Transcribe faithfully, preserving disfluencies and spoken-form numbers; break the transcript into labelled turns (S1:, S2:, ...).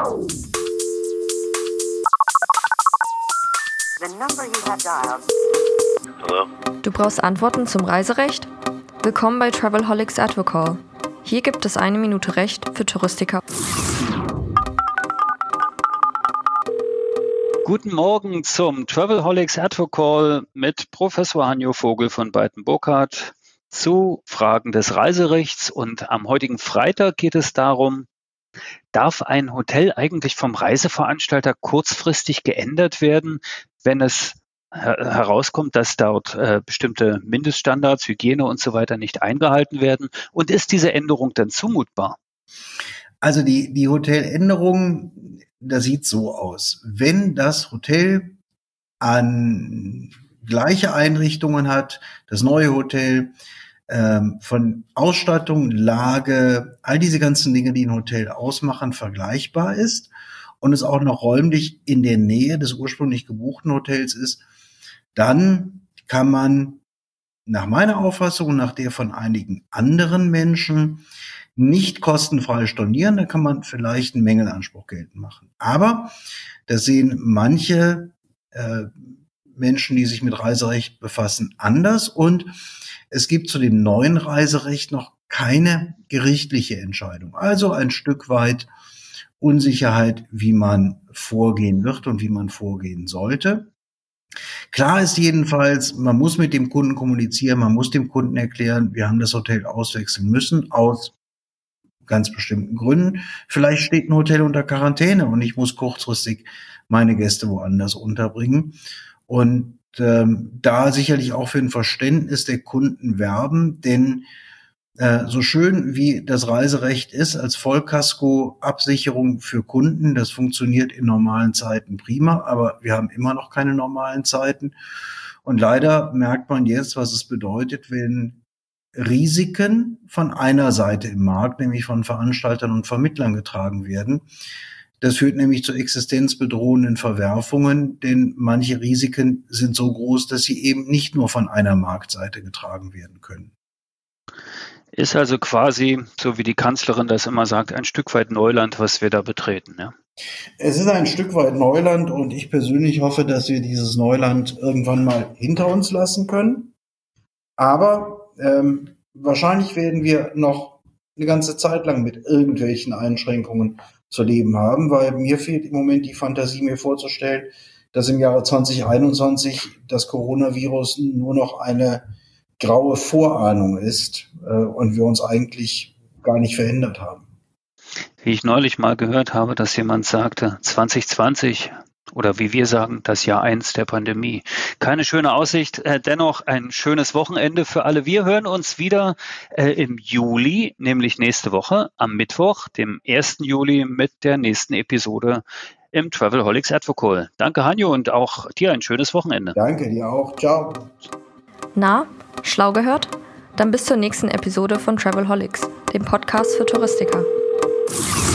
S1: Hallo?
S2: Du brauchst Antworten zum Reiserecht? Willkommen bei Travelholics Advocall. Hier gibt es eine Minute Recht für Touristiker.
S3: Guten Morgen zum Travelholics Advocall mit Professor Hanjo Vogel von Beiten-Burkhardt zu Fragen des Reiserechts. Und am heutigen Freitag geht es darum, darf ein Hotel eigentlich vom Reiseveranstalter kurzfristig geändert werden, wenn es her- herauskommt, dass dort äh, bestimmte Mindeststandards, Hygiene und so weiter nicht eingehalten werden? Und ist diese Änderung dann zumutbar?
S4: Also die, die Hoteländerung, das sieht so aus. Wenn das Hotel an gleiche Einrichtungen hat, das neue Hotel, ähm, von Ausstattung, Lage, all diese ganzen Dinge, die ein Hotel ausmachen, vergleichbar ist und es auch noch räumlich in der Nähe des ursprünglich gebuchten Hotels ist, dann kann man nach meiner Auffassung und nach der von einigen anderen Menschen nicht kostenfrei stornieren, da kann man vielleicht einen Mängelanspruch geltend machen. Aber das sehen manche äh, Menschen, die sich mit Reiserecht befassen, anders. Und es gibt zu dem neuen Reiserecht noch keine gerichtliche Entscheidung. Also ein Stück weit Unsicherheit, wie man vorgehen wird und wie man vorgehen sollte. Klar ist jedenfalls, man muss mit dem Kunden kommunizieren, man muss dem Kunden erklären, wir haben das Hotel auswechseln müssen, aus ganz bestimmten Gründen. Vielleicht steht ein Hotel unter Quarantäne und ich muss kurzfristig meine Gäste woanders unterbringen. Und ähm, da sicherlich auch für ein Verständnis der Kunden werben, denn äh, so schön wie das Reiserecht ist als Vollkasko-Absicherung für Kunden, das funktioniert in normalen Zeiten prima, aber wir haben immer noch keine normalen Zeiten. Und leider merkt man jetzt, was es bedeutet, wenn Risiken von einer Seite im Markt, nämlich von Veranstaltern und Vermittlern getragen werden. Das führt nämlich zu existenzbedrohenden Verwerfungen, denn manche Risiken sind so groß, dass sie eben nicht nur von einer Marktseite getragen werden können.
S3: Ist also quasi, so wie die Kanzlerin das immer sagt, ein Stück weit Neuland, was wir da betreten, ja?
S4: Es ist ein Stück weit Neuland und ich persönlich hoffe, dass wir dieses Neuland irgendwann mal hinter uns lassen können. Aber ähm, wahrscheinlich werden wir noch eine ganze Zeit lang mit irgendwelchen Einschränkungen zu leben haben, weil mir fehlt im Moment die Fantasie, mir vorzustellen, dass im Jahre zwanzig einundzwanzig das Coronavirus nur noch eine graue Vorahnung ist äh, und wir uns eigentlich gar nicht verändert haben.
S3: Wie ich neulich mal gehört habe, dass jemand sagte, zwanzig zwanzig oder wie wir sagen, das Jahr eins der Pandemie. Keine schöne Aussicht, äh, dennoch ein schönes Wochenende für alle. Wir hören uns wieder äh, im Juli, nämlich nächste Woche am Mittwoch, dem ersten Juli mit der nächsten Episode im Travelholics Advocall. Danke, Hanjo, und auch dir ein schönes Wochenende.
S4: Danke, dir auch. Ciao.
S2: Na, schlau gehört? Dann bis zur nächsten Episode von Travelholics, dem Podcast für Touristiker.